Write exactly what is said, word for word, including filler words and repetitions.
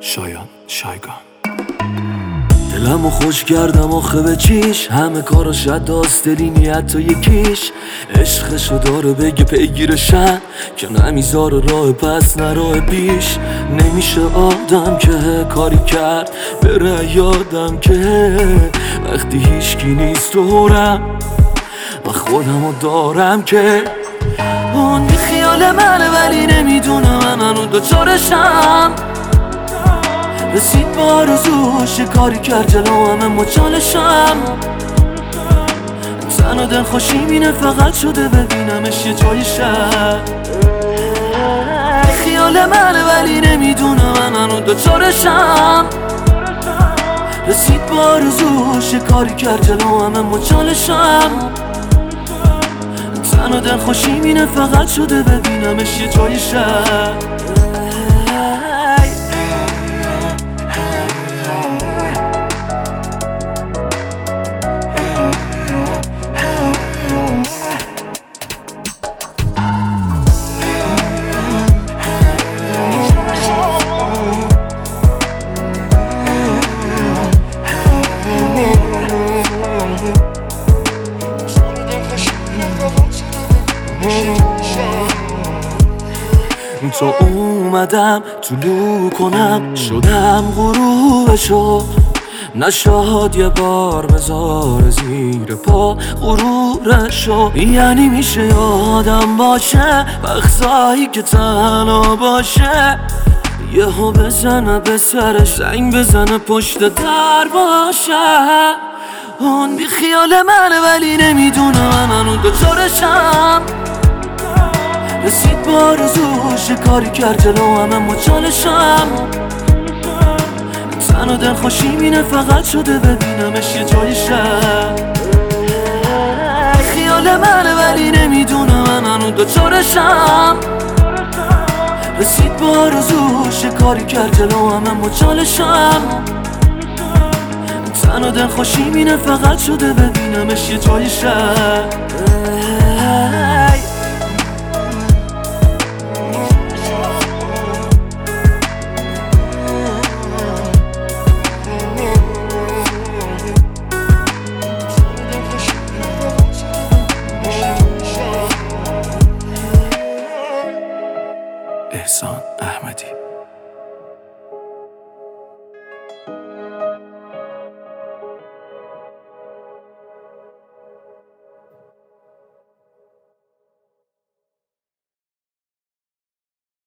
شایان شایگان. دلمو خوش کردم آخه به چیش، همه کاراش داست دلی نیت تا یکیش. عشقشو داره بگه پیگیرشن که نمیذاره راه پس نه راه پیش. نمیشه آدم که کاری کرد بره یادم که وقتی هیچکی نیست دورم و خودمو دارم که اون بی خیال منه ولی نمیدونه من هنو دوچارشم. رسید با آرزوش کاری کرد جلو همه مچالشم. تن و دل خوشیمینه فقط شده ببینمش یه جای شب. خیال منه ولی نمیدونه من هنو دوچارشم. رسید با آرزوش کاری کرد جلو همه مچالشم. تن و دل خوشیمینه فقط شده ببینمش یه جای شب. تو اومدم طلوع کنم شدم غروبشو، نشاد یه بار بذار زیر پا غرورشو. یعنی میشه یادم باشه وقتایی که تنها باشه، یهو بزنه به سرش زنگ بزنه پشت در باشه. اون بی خیال منه ولی نمیدونه من هنو دوچارشم. رسید با آرزوش کاری کرد جلو همه مچالشم. تن و دل خوشیمینه فقط شده ببینمش یه جای شب. خیال منه ولی نمیدونه من هنو دوچارشم. رسید با آرزوش کاری کرد جلو همه مچالشم. تن و دل خوشیمینه فقط شده ببینمش یه جای شب.